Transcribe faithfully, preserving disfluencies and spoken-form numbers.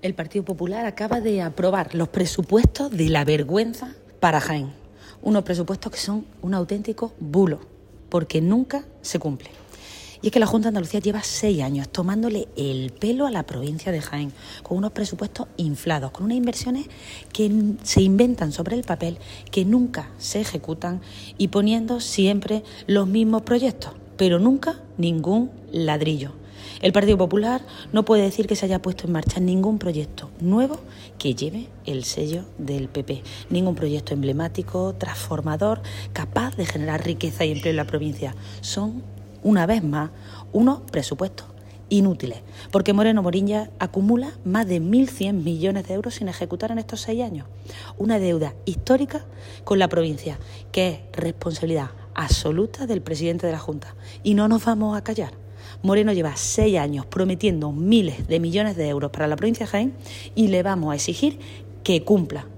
El Partido Popular acaba de aprobar los presupuestos de la vergüenza para Jaén. Unos presupuestos que son un auténtico bulo, porque nunca se cumplen. Y es que la Junta de Andalucía lleva seis años tomándole el pelo a la provincia de Jaén, con unos presupuestos inflados, con unas inversiones que se inventan sobre el papel, que nunca se ejecutan y poniendo siempre los mismos proyectos, pero nunca ningún ladrillo. El Partido Popular no puede decir que se haya puesto en marcha ningún proyecto nuevo que lleve el sello del P P, ningún proyecto emblemático, transformador, capaz de generar riqueza y empleo en la provincia. Son, una vez más, unos presupuestos inútiles, porque Moreno Morín acumula más de mil cien millones de euros sin ejecutar en estos seis años. Una deuda histórica con la provincia, que es responsabilidad absoluta del presidente de la Junta. Y no nos vamos a callar. Moreno lleva seis años prometiendo miles de millones de euros para la provincia de Jaén y le vamos a exigir que cumpla.